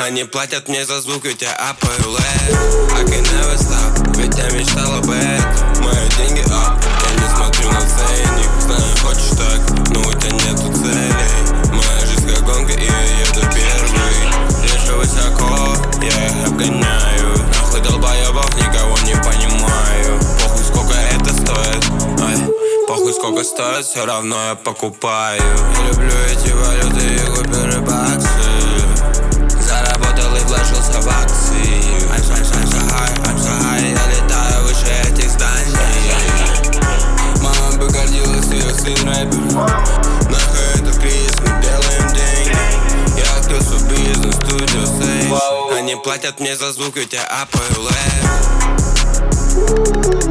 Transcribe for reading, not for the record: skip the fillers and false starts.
Они платят мне за звук, ведь я апаю I can never stop, ведь я мечтал об этом. Мои деньги up, я не смотрю на ценник. Знаю, хочешь так, но у тебя нету целей. Моя жизнь как гонка, и я еду первый. Лежу высоко, я их обгоняю. Нахуй долбоебов, никого не понимаю. Похуй, сколько это стоит, ай, похуй, сколько стоит, все равно я покупаю. Я люблю эти валюты и куперы баксы. Заработал и вложился в акции. I'm so high, я летаю выше этих зданий. Мама бы гордилась, ее сын рэпер. Нахуй это кризис, мы делаем деньги. Я открыл свой бизнес, студио сейф. Они платят мне за звук, ведь я апаю